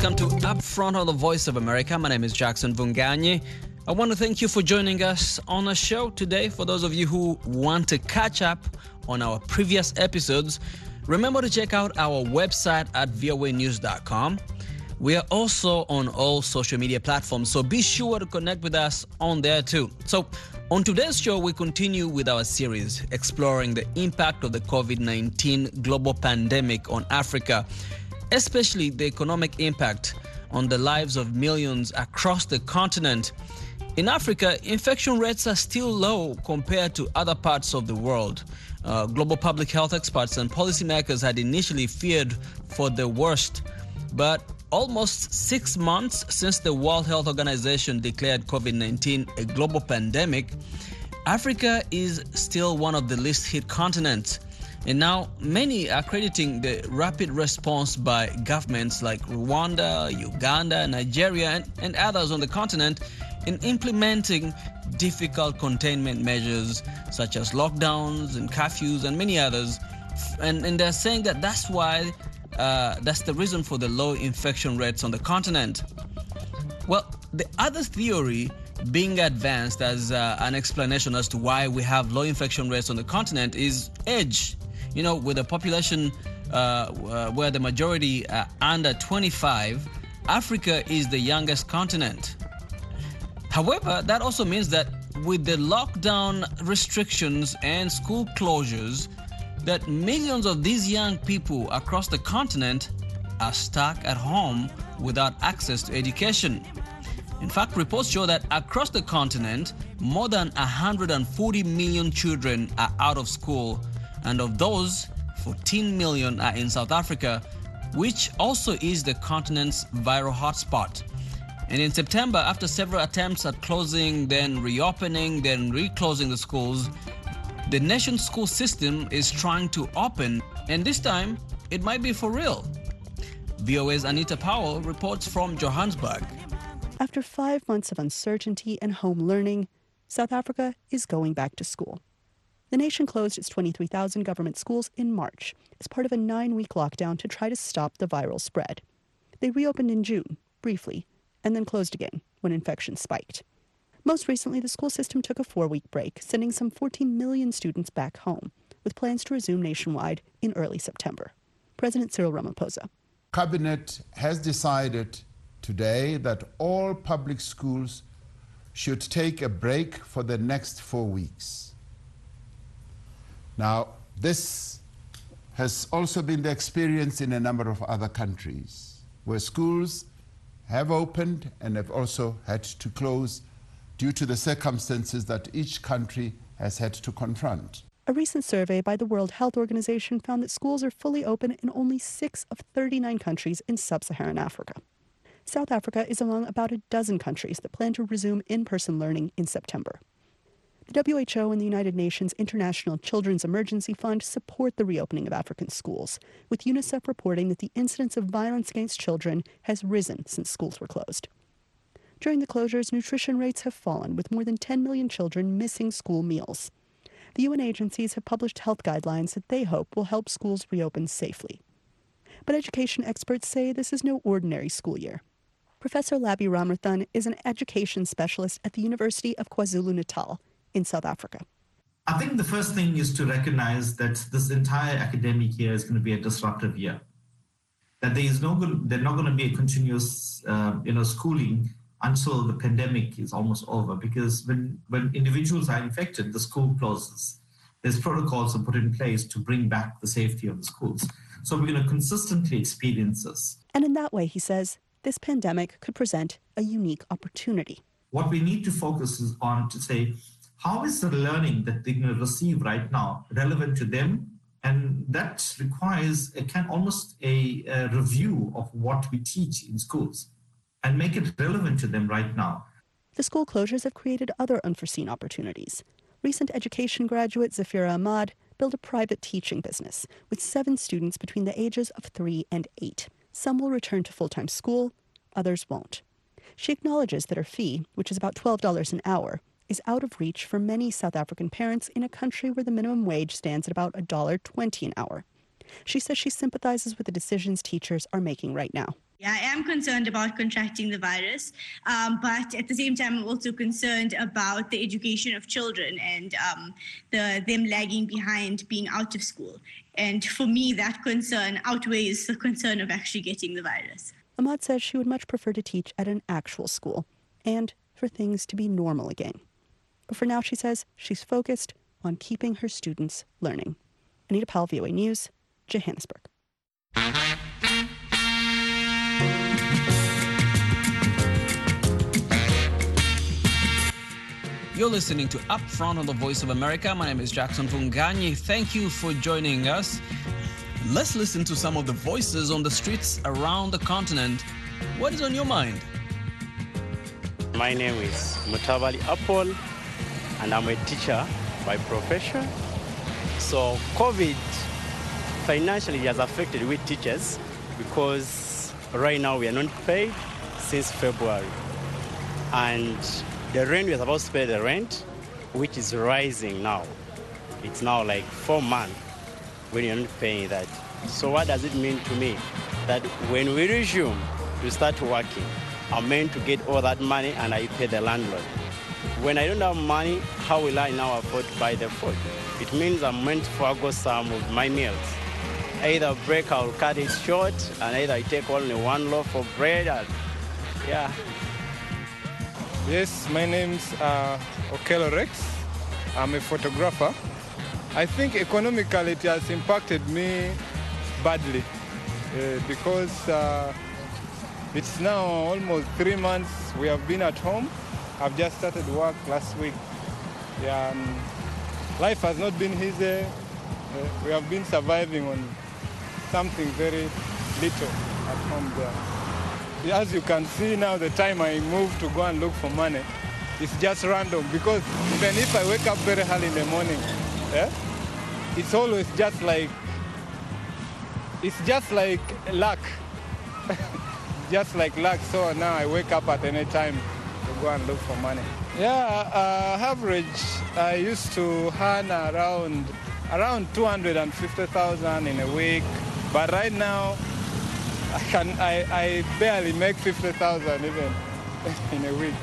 welcome to Upfront on the Voice of America. My name is Jackson Vunganyi. I want to thank you for joining us on the show today. For those of you who want to catch up on our previous episodes, remember to check out our website at voanews.com. We are also on all social media platforms, so be sure to connect with us on there too. So on today's show, we continue with our series exploring the impact of the COVID-19 global pandemic on Africa, especially the economic impact on the lives of millions across the continent. In Africa, infection rates are still low compared to other parts of the world. Global public health experts and policymakers had initially feared for the worst, but almost 6 months since the World Health Organization declared COVID-19 a global pandemic, Africa is still one of the least hit continents. And now many are crediting the rapid response by governments like Rwanda, Uganda, Nigeria, and others on the continent in implementing difficult containment measures such as lockdowns and curfews and many others. And they're saying that that's why that's the reason for the low infection rates on the continent. Well, the other theory being advanced as an explanation as to why we have low infection rates on the continent is age. You know, with a population where the majority are under 25, Africa is the youngest continent. However, that also means that with the lockdown restrictions and school closures, that millions of these young people across the continent are stuck at home without access to education. In fact, reports show that across the continent, more than 140 million children are out of school, and of those, 14 million are in South Africa, which also is the continent's viral hotspot. And in September, after several attempts at closing, then reopening, then reclosing the schools, the nation's school system is trying to open, and this time, it might be for real. VOA's Anita Powell reports from Johannesburg. After 5 months of uncertainty and home learning, South Africa is going back to school. The nation closed its 23,000 government schools in March as part of a 9-week lockdown to try to stop the viral spread. They reopened in June, briefly, and then closed again when infections spiked. Most recently, the school system took a 4-week break, sending some 14 million students back home, with plans to resume nationwide in early September. President Cyril Ramaphosa. Cabinet has decided today that all public schools should take a break for the next 4 weeks. Now, this has also been the experience in a number of other countries, where schools have opened and have also had to close due to the circumstances that each country has had to confront. A recent survey by the World Health Organization found that schools are fully open in only 6 of 39 countries in sub-Saharan Africa. South Africa is among about a dozen countries that plan to resume in-person learning in September. The WHO and the United Nations International Children's Emergency Fund support the reopening of African schools, with UNICEF reporting that the incidence of violence against children has risen since schools were closed. During the closures, nutrition rates have fallen, with more than 10 million children missing school meals. The UN agencies have published health guidelines that they hope will help schools reopen safely. But education experts say this is no ordinary school year. Professor Labi Ramarthan is an education specialist at the University of KwaZulu-Natal in South Africa. I think the first thing is to recognize that this entire academic year is going to be a disruptive year. That there's not going to be a continuous schooling until the pandemic is almost over, because when individuals are infected, the school closes. There's protocols are put in place to bring back the safety of the schools. So we're going to consistently experience this. And in that way, he says, this pandemic could present a unique opportunity. What we need to focus is on to say, how is the learning that they're going to receive right now relevant to them? And that requires almost a review of what we teach in schools and make it relevant to them right now. The school closures have created other unforeseen opportunities. Recent education graduate Zafira Ahmad built a private teaching business with 7 students between the ages of 3 and 8. Some will return to full-time school, others won't. She acknowledges that her fee, which is about $12 an hour, is out of reach for many South African parents in a country where the minimum wage stands at about $1.20 an hour. She says she sympathizes with the decisions teachers are making right now. Yeah, I am concerned about contracting the virus, but at the same time, I'm also concerned about the education of children and them lagging behind being out of school. And for me, that concern outweighs the concern of actually getting the virus. Ahmad says she would much prefer to teach at an actual school and for things to be normal again. But for now, she says she's focused on keeping her students learning. Anita Powell, VOA News, Johannesburg. You're listening to Upfront on the Voice of America. My name is Jackson Vunganyi. Thank you for joining us. Let's listen to some of the voices on the streets around the continent. What is on your mind? My name is Mutabali Apol, and I'm a teacher by profession. So COVID financially has affected we teachers because right now we are not paid since February. And the rent, we are supposed to pay the rent, which is rising now. It's now like 4 months when you're not paying that. So what does it mean to me? That when we resume to start working, I'm meant to get all that money and I pay the landlord. When I don't have money, how will I now afford to buy the food? It means I'm meant to forgo some of my meals. Either break, I'll cut it short, and either I take only one loaf of bread. Yeah. Yes, my name's Okello Rex. I'm a photographer. I think economically it has impacted me badly because it's now almost 3 months we have been at home. I've just started work last week. Yeah, life has not been easy. We have been surviving on something very little at home there. As you can see now, the time I move to go and look for money, it's just random because even if I wake up very early in the morning, it's always just like luck. Just like luck. So now I wake up at any time to go and look for money. Yeah, average, I used to earn around 250,000 in a week, but right now I barely make 50,000 even in a week.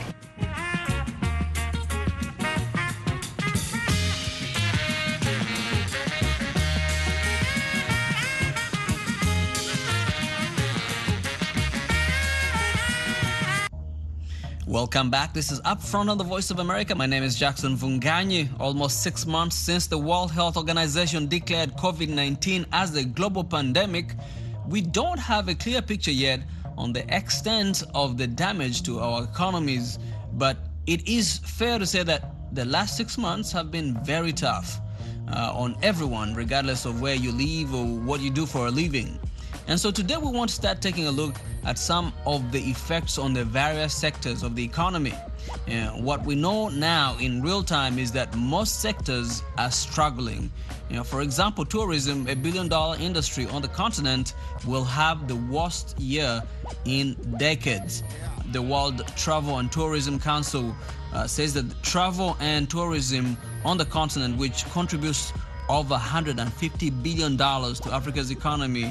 Welcome back. This is Upfront on the Voice of America. My name is Jackson Vunganyi. Almost 6 months since the World Health Organization declared COVID-19 as a global pandemic, we don't have a clear picture yet on the extent of the damage to our economies. But it is fair to say that the last 6 months have been very tough on everyone, regardless of where you live or what you do for a living. And so today we want to start taking a look at some of the effects on the various sectors of the economy. What we know now in real time is that most sectors are struggling. For example, tourism, $1 billion industry on the continent, will have the worst year in decades. The World Travel and Tourism Council says that travel and tourism on the continent, which contributes over $150 billion to Africa's economy,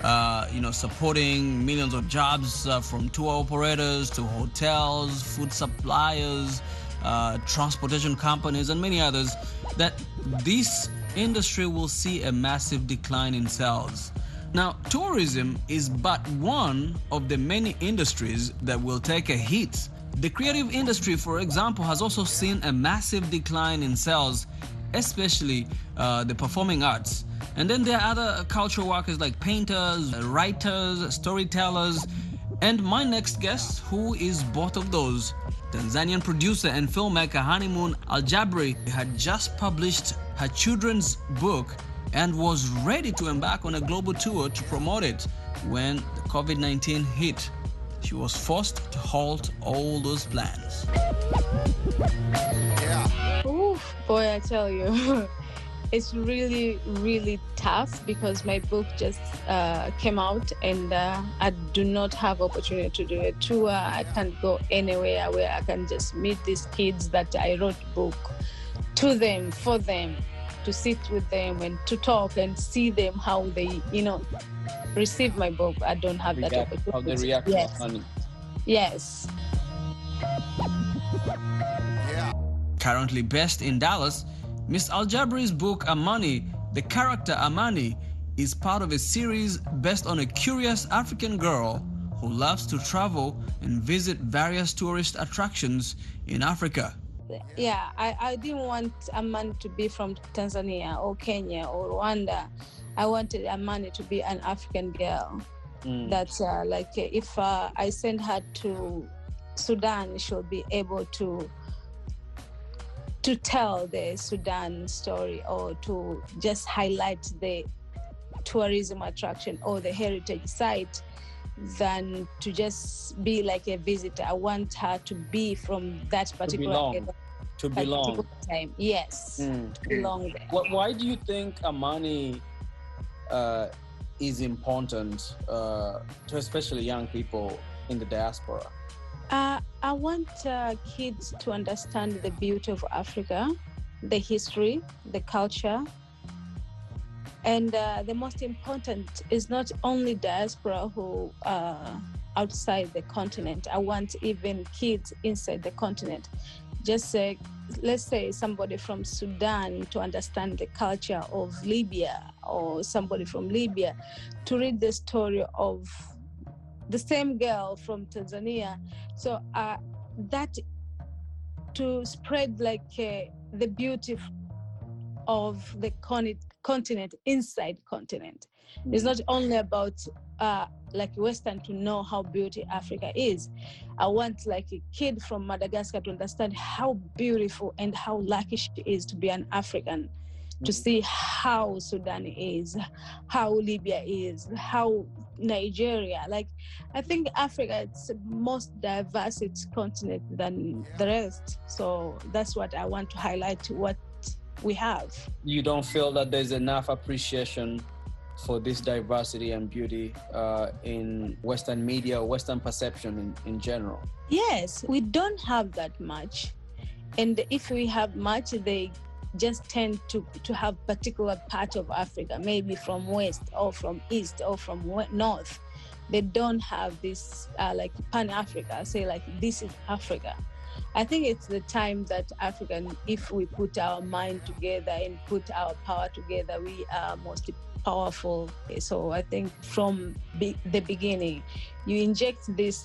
supporting millions of jobs from tour operators to hotels, food suppliers, transportation companies, and many others, that this industry will see a massive decline in sales. Now, tourism is but one of the many industries that will take a hit. The creative industry, for example, has also seen a massive decline in sales, especially the performing arts. And then there are other cultural workers like painters, writers, storytellers, and my next guest, who is both of those. Tanzanian producer and filmmaker Honeymoon Al-Jabri had just published her children's book and was ready to embark on a global tour to promote it when the COVID-19 hit. She was forced to halt all those plans. Ooh, boy, I tell you. It's really, really tough because my book just came out and I do not have opportunity to do a tour. I can't go anywhere where I can just meet these kids that I wrote book to them, for them, to sit with them and to talk and see them how they, receive my book, I don't have that opportunity. How they react to Amani. Yes. Currently based in Dallas, Miss Aljabri's book Amani, the character Amani, is part of a series based on a curious African girl who loves to travel and visit various tourist attractions in Africa. Yeah, I didn't want Amani to be from Tanzania or Kenya or Rwanda. I wanted Amani to be an African girl. That's like if I send her to Sudan, she'll be able to tell the Sudan story, or to just highlight the tourism attraction or the heritage site, than to just be like a visitor. I want her to be from that particular particular time. Yes, to belong there. Why do you think Amani is important to especially young people in the diaspora? I want kids to understand the beauty of Africa, the history, the culture. And the most important is not only diaspora who are outside the continent. I want even kids inside the continent. Just say, let's say somebody from Sudan to understand the culture of Libya, or somebody from Libya to read the story of the same girl from Tanzania. So that to spread like the beauty of the continent inside continent. It's not only about like Western to know how beautiful Africa is. I want like a kid from Madagascar to understand how beautiful and how lucky she is to be an African, to see how Sudan is, how Libya is, how Nigeria. Like, I think Africa, it's the most diverse continent than the rest. So that's what I want to highlight, what we have. You don't feel that there's enough appreciation for this diversity and beauty in Western media or Western perception in general? Yes, we don't have that much. And if we have much, they just tend to have particular part of Africa, maybe from West or from East or from North. They don't have this like Pan-Africa, say like this is Africa. I think it's the time that African, if we put our mind together and put our power together, we are most powerful. So I think from the beginning, you inject this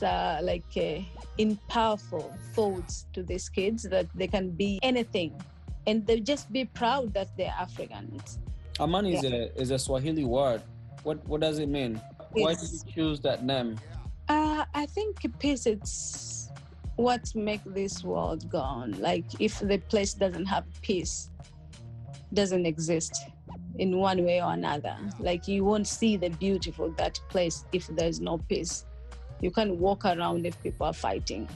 in powerful thoughts to these kids that they can be anything, and they just be proud that they're Africans. Amani is a Swahili word. What does it mean? Why did you choose that name? I think peace, it's what makes this world go on. Like, if the place doesn't have peace, doesn't exist in one way or another. Like, you won't see the beauty of that place if there's no peace. You can't walk around if people are fighting.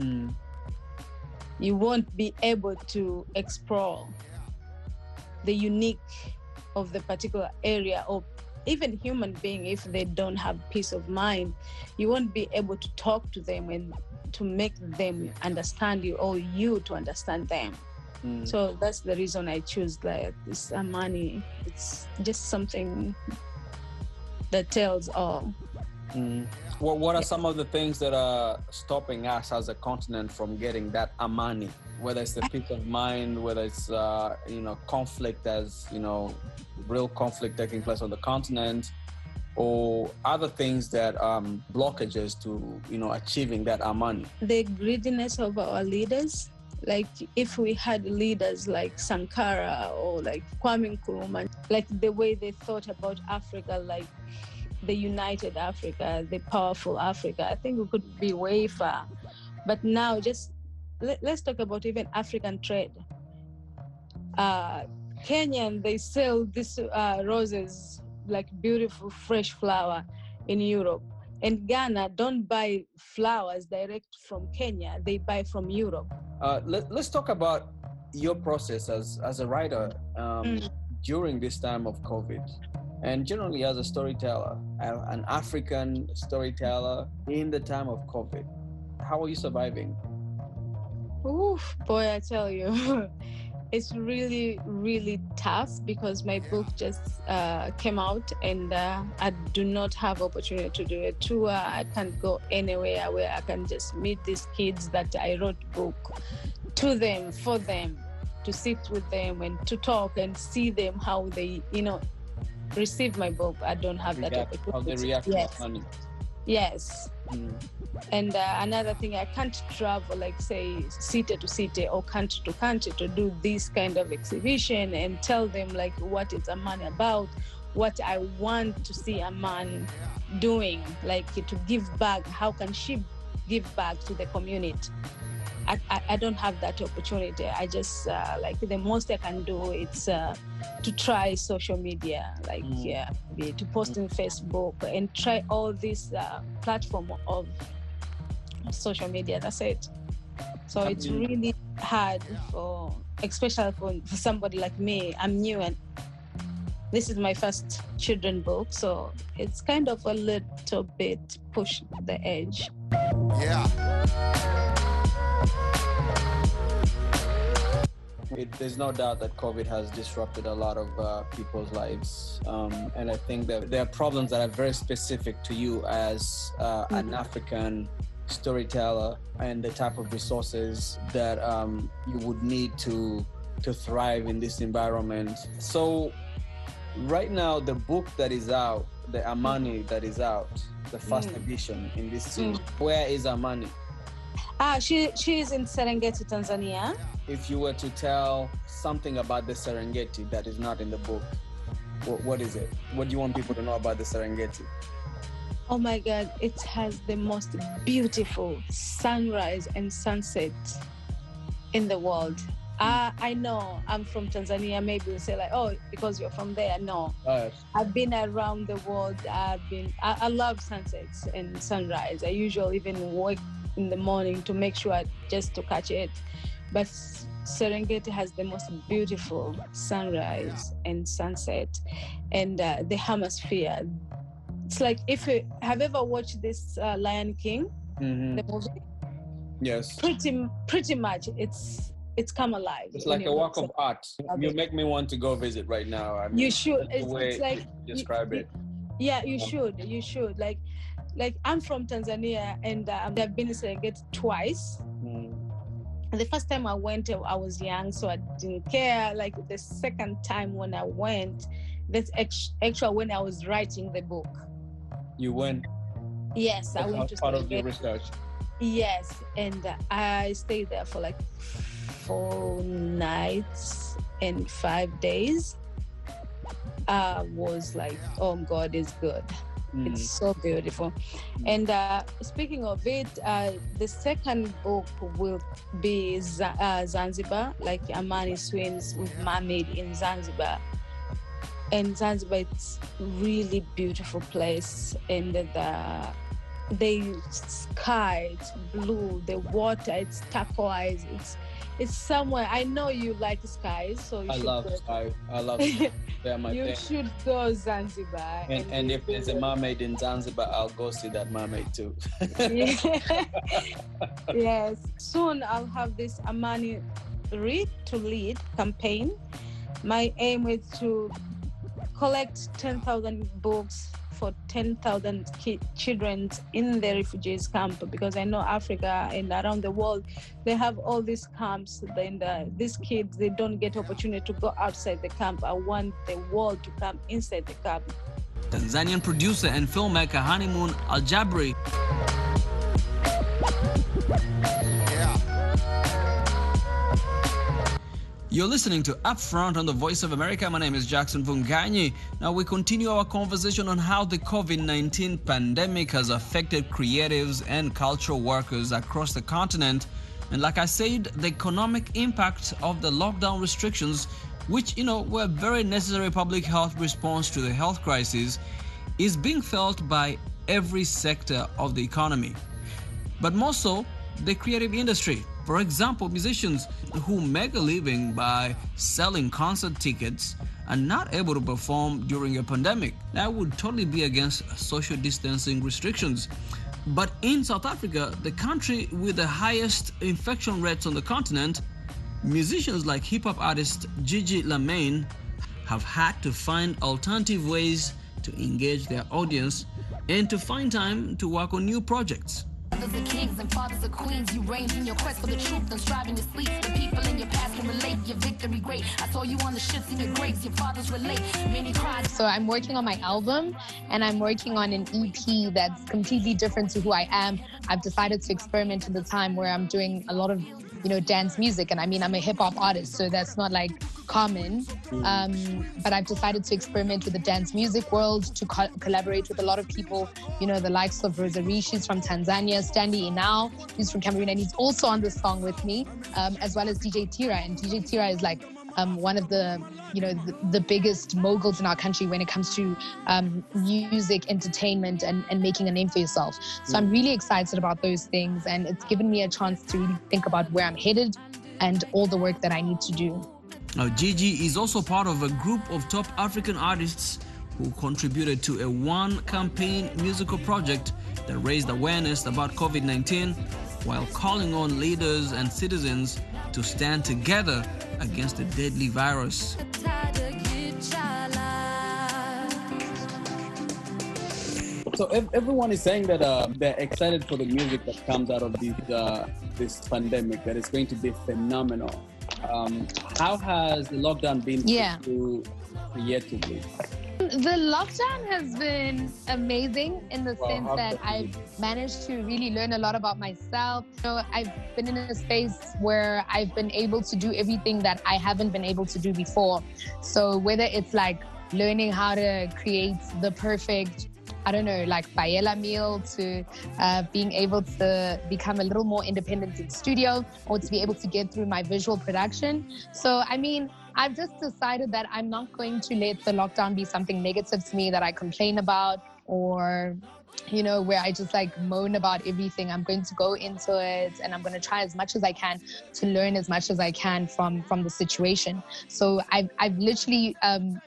You won't be able to explore the unique of the particular area, or even human being. If they don't have peace of mind, you won't be able to talk to them and to make them understand you, or you to understand them. So that's the reason I choose this Amani. It's just something that tells all. What are some of the things that are stopping us as a continent from getting that Amani? Whether it's the peace of mind, whether it's conflict, as real conflict taking place on the continent, or other things that blockages to achieving that Amani. The greediness of our leaders. Like, if we had leaders like Sankara or like Kwame Nkrumah, like the way they thought about Africa, like the united Africa, the powerful Africa, I think we could be way far. But now, just let's talk about even African trade. Kenyan, they sell these roses, like beautiful fresh flower, in Europe. And Ghana don't buy flowers direct from Kenya, they buy from Europe. Let's talk about your process as a writer during this time of COVID, and generally as a storyteller, an African storyteller in the time of COVID. How are you surviving? Oof, boy, I tell you, it's really, really tough because my book just came out and I do not have opportunity to do a tour. I can't go anywhere where I can just meet these kids that I wrote book to them, for them, to sit with them and to talk and see them how they, receive my book. I don't have that opportunity. How they react to money. Yes. And another thing, I can't travel, like say city to city or country to country to do this kind of exhibition and tell them like what is Amani about, what I want to see a man doing, like to give back. How can she give back to the community? I don't have that opportunity. I just like the most I can do it's to try social media, like to post in Facebook and try all this platform of social media. That's it. So it's really hard especially for somebody like me. I'm new and this is my first children book, so it's kind of a little bit push the edge. Yeah. There's no doubt that COVID has disrupted a lot of people's lives. And I think that there are problems that are very specific to you as an African storyteller and the type of resources that you would need to thrive in this environment. So right now, the book that is out, the Amani that is out, the first edition in this series, where is Amani? She is in Serengeti, Tanzania. If you were to tell something about the Serengeti that is not in the book, what is it? What do you want people to know about the Serengeti? Oh my God, it has the most beautiful sunrise and sunset in the world. I know I'm from Tanzania. Maybe you'll say like, oh, because you're from there. No, I've been around the world. I love sunsets and sunrise. I usually even wake in the morning to make sure just to catch it. But Serengeti has the most beautiful sunrise and sunset, and the hemisphere. It's like if you have ever watched this Lion King, the movie. Yes. Pretty much, it's come alive. It's like a work of art. You make me want to go visit right now. I mean, you should. It's like you describe it. Yeah, you should. You should. Like I'm from Tanzania, and I've been to Serengeti twice. The first time I went, I was young, so I didn't care. Like the second time when I went, that's actually when I was writing the book. You went? Yes, I went to part of your research. Yes, and I stayed there for like 4 nights and 5 days. Was like, oh God, it's good. It's so beautiful. And speaking of it, the second book will be Zanzibar, like Amani swims with mermaid in Zanzibar. And Zanzibar, it's really beautiful place. And the sky, it's blue, the water, it's turquoise. It's somewhere. I know you like skies, so you should love go. sky. I love sky. They're my You thing. should go Zanzibar. And if there's a mermaid in Zanzibar, I'll go see that mermaid too. Yes. Soon I'll have this Amani Read to Lead campaign. My aim is to collect 10,000 books for 10,000 children in the refugees camp, because I know Africa and around the world, they have all these camps, and these kids, they don't get opportunity to go outside the camp. I want the world to come inside the camp. Tanzanian producer and filmmaker Honeymoon Al-Jabri. You're listening to Upfront on the Voice of America. My name is Jackson Vunganyi. Now we continue our conversation on how the COVID-19 pandemic has affected creatives and cultural workers across the continent. And like I said, the economic impact of the lockdown restrictions, which, were a very necessary public health response to the health crisis, is being felt by every sector of the economy. But more so, the creative industry. For example, musicians who make a living by selling concert tickets are not able to perform during a pandemic. That would totally be against social distancing restrictions. But in South Africa, the country with the highest infection rates on the continent, musicians like hip-hop artist Gigi Lamayne have had to find alternative ways to engage their audience and to find time to work on new projects. Mothers are kings and fathers are queens. You range in your quest for the truth and striving to sleep. The people in your past can relate. Your victory great. I saw you on the ships in your graves. Your fathers relate. Many cried. So I'm working on my album, and I'm working on an EP that's completely different to who I am. I've decided to experiment in the time where I'm doing a lot of, dance music. And I mean, I'm a hip hop artist, so that's not like common. But I've decided to experiment with the dance music world, to collaborate with a lot of people, the likes of Rosary, she's from Tanzania, Stanley Inau, he's from Cameroon, and he's also on this song with me, as well as DJ Tira. And DJ Tira is like one of the, the biggest moguls in our country when it comes to music, entertainment, and making a name for yourself. So I'm really excited about those things, and it's given me a chance to really think about where I'm headed and all the work that I need to do. Now, Gigi is also part of a group of top African artists who contributed to a one-campaign musical project that raised awareness about COVID-19 while calling on leaders and citizens to stand together against the deadly virus. So everyone is saying that they're excited for the music that comes out of this pandemic, that it's going to be phenomenal. How has the lockdown been creatively? The lockdown has been amazing in the sense that I've managed to really learn a lot about myself. I've been in a space where I've been able to do everything that I haven't been able to do before. So whether it's like learning how to create the perfect, paella meal, to being able to become a little more independent in studio, or to be able to get through my visual production. So, I've just decided that I'm not going to let the lockdown be something negative to me that I complain about, or, where I just moan about everything. I'm going to go into it, and I'm going to try as much as I can to learn as much as I can from the situation. So I've literally,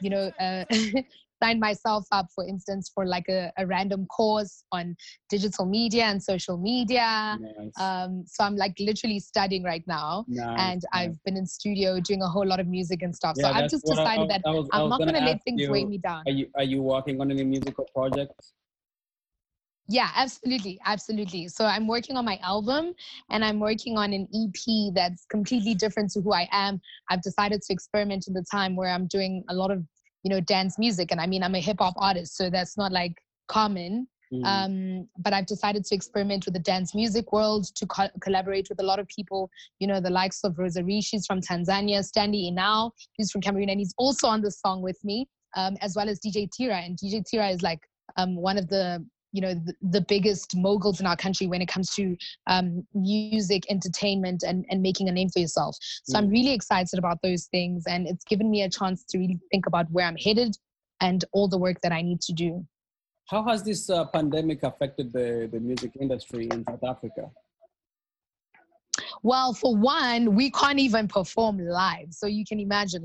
signed myself up, for instance, for a random course on digital media and social media. Nice. So I'm literally studying right now. Nice. I've been in studio doing a whole lot of music and stuff. Yeah, so I've just decided that I'm not going to let things weigh me down. Are you working on any musical projects? Yeah, absolutely. So I'm working on my album, and I'm working on an EP that's completely different to who I am. I've decided to experiment in the time where I'm doing a lot of dance music. And I mean, I'm a hip hop artist, so that's not common. But I've decided to experiment with the dance music world, to collaborate with a lot of people, the likes of Rosary, she's from Tanzania, Stanley Inau, he's from Cameroon, and he's also on this song with me, as well as DJ Tira. And DJ Tira is one of the the biggest moguls in our country when it comes to music, entertainment, and making a name for yourself. So I'm really excited about those things, and it's given me a chance to really think about where I'm headed and all the work that I need to do. How has this pandemic affected the music industry in South Africa? Well, for one, we can't even perform live. So you can imagine,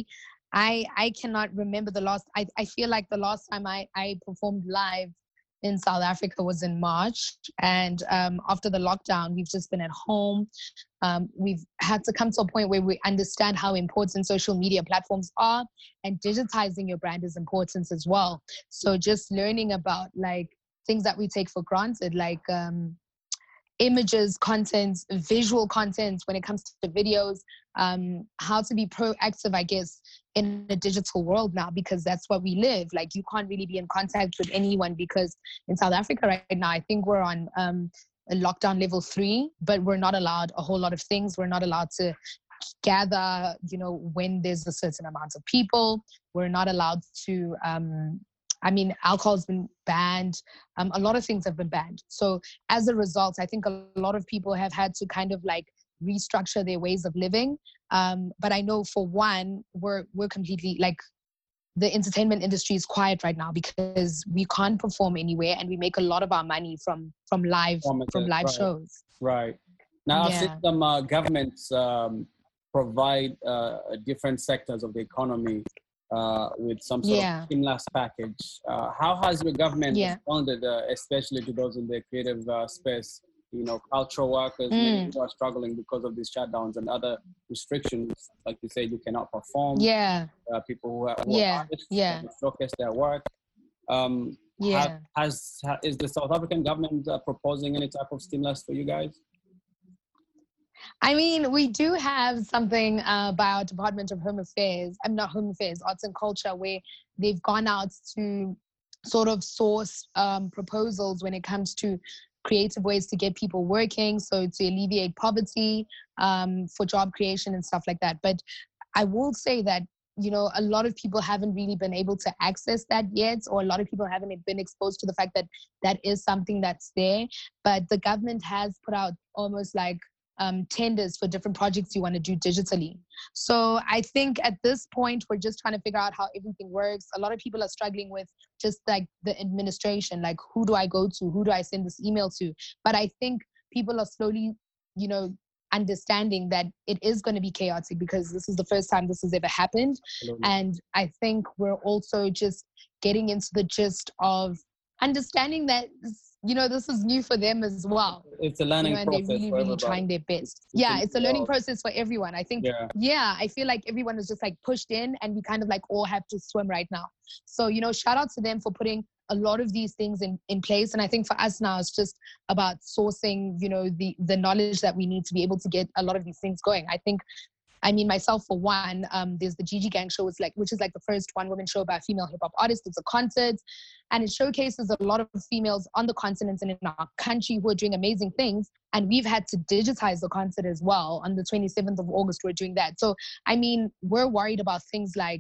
I cannot remember the last, I feel like the last time I performed live in South Africa was in March. And after the lockdown, we've just been at home. We've had to come to a point where we understand how important social media platforms are, and digitizing your brand is important as well. So just learning about things that we take for granted, images, content, visual content when it comes to videos, how to be proactive, I guess, in the digital world now, because that's what we live. You can't really be in contact with anyone, because in South Africa right now, I think we're on a lockdown level 3, but we're not allowed a whole lot of things. We're not allowed to gather, when there's a certain amount of people. We're not allowed to, alcohol's been banned. A lot of things have been banned. So as a result, I think a lot of people have had to kind of restructure their ways of living. But I know for one, we're completely the entertainment industry is quiet right now because we can't perform anywhere, and we make a lot of our money from live shows. Right. Now, I've seen some governments provide different sectors of the economy with some sort of stimulus package. How has your government responded, especially to those in the creative space, cultural workers who are struggling because of these shutdowns and other restrictions. Like you said, you cannot perform. Yeah. People who are artists showcase their work. Is the South African government proposing any type of stimulus for you guys? I mean, we do have something by our Department of Arts and Culture, where they've gone out to sort of source proposals when it comes to creative ways to get people working, so to alleviate poverty, for job creation and stuff like that. But I will say that, a lot of people haven't really been able to access that yet, or a lot of people haven't been exposed to the fact that that is something that's there. But the government has put out almost like tenders for different projects you want to do digitally. So I think at this point, we're just trying to figure out how everything works. A lot of people are struggling with just like the administration, like who do I go to? Who do I send this email to? But I think people are slowly, understanding that it is going to be chaotic, because this is the first time this has ever happened. Absolutely. And I think we're also just getting into the gist of understanding that, this is new for them as well. It's a learning process. And they're really, really trying their best. It's a learning process for everyone. I think, I feel like everyone is just like pushed in, and we kind of like all have to swim right now. So, shout out to them for putting a lot of these things in place. And I think for us now, it's just about sourcing, the knowledge that we need to be able to get a lot of these things going. I mean, myself, for one, there's the Gigi Gang show, which is like the first one-woman show by a female hip-hop artist. It's a concert, and it showcases a lot of females on the continent and in our country who are doing amazing things. And we've had to digitize the concert as well. On the 27th of August, we're doing that. So, I mean, we're worried about things like,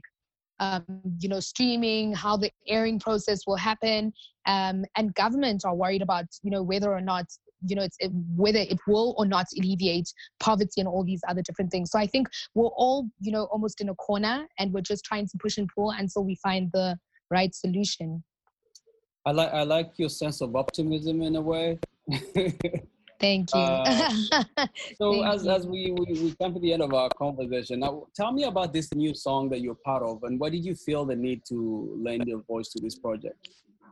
streaming, how the airing process will happen, and government are worried about, whether or not, whether it will or not alleviate poverty and all these other different things. So I think we're all, almost in a corner, and we're just trying to push and pull until we find the right solution. I like your sense of optimism in a way. Thank you. So as we come to the end of our conversation, now tell me about this new song that you're part of, and why did you feel the need to lend your voice to this project?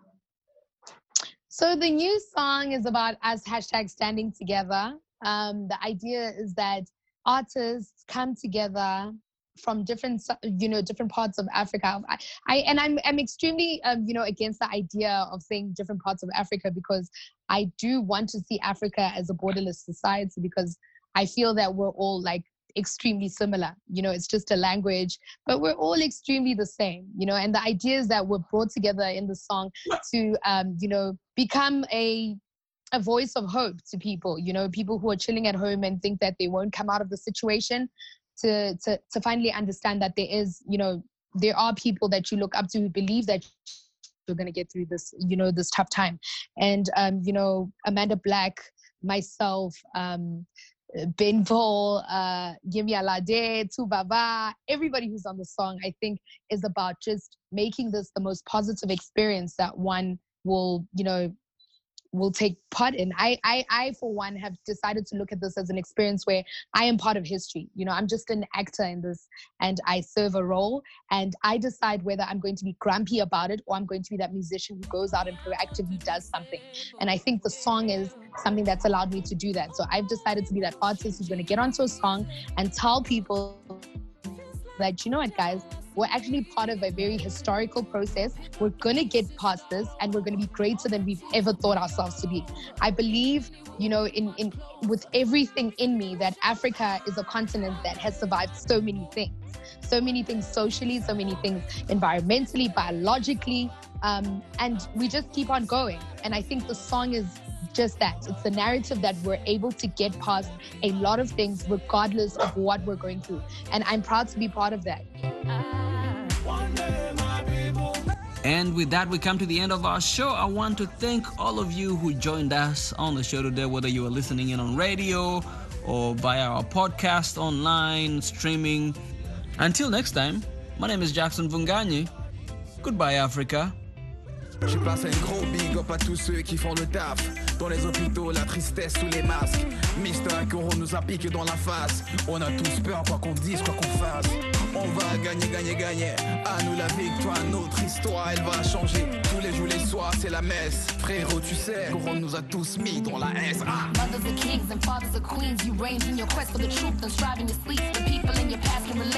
So the new song is about us #standing together. The idea is that artists come together from different parts of Africa. I'm extremely, against the idea of saying different parts of Africa, because I do want to see Africa as a borderless society, because I feel that we're all like extremely similar. It's just a language, but we're all extremely the same, and the idea is that we're brought together in the song to, become a voice of hope to people, people who are chilling at home and think that they won't come out of the situation, to finally understand that there is, there are people that you look up to who believe that you're going to get through this, this tough time. And, Amanda Black, myself, Ben Paul, Yemi Alade, Tubaba, everybody who's on the song, I think is about just making this the most positive experience that one will, will take part in. I, for one, have decided to look at this as an experience where I am part of history. I'm just an actor in this, and I serve a role, and I decide whether I'm going to be grumpy about it or I'm going to be that musician who goes out and proactively does something. And I think the song is something that's allowed me to do that. So I've decided to be that artist who's going to get onto a song and tell people that, you know what, guys, we're actually part of a very historical process. We're going to get past this, and we're going to be greater than we've ever thought ourselves to be. I believe, in with everything in me, that Africa is a continent that has survived so many things socially, so many things environmentally, biologically, and we just keep on going. And I think the song is just that. It's the narrative that we're able to get past a lot of things regardless of what we're going through. And I'm proud to be part of that. And with that, we come to the end of our show. I want to thank all of you who joined us on the show today, whether you were listening in on radio or via our podcast, online, streaming. Until next time, my name is Jackson Vunganyi. Goodbye, Africa. J'ai placé un gros big up à tous ceux qui font le taf. Dans les hôpitaux, la tristesse sous les masques. Mister Koro nous a piqué dans la face. On a tous peur, quoi qu'on dise, quoi qu'on fasse. On va gagner, gagner, gagner. À nous la victoire, notre histoire, elle va changer. Tous les jours, les soirs, c'est la messe. Frérot, tu sais, Couronne nous a tous mis dans la S. Mothers are kings and fathers are queens. You range in your quest for the truth and striving to sleep. The people in your past can relate.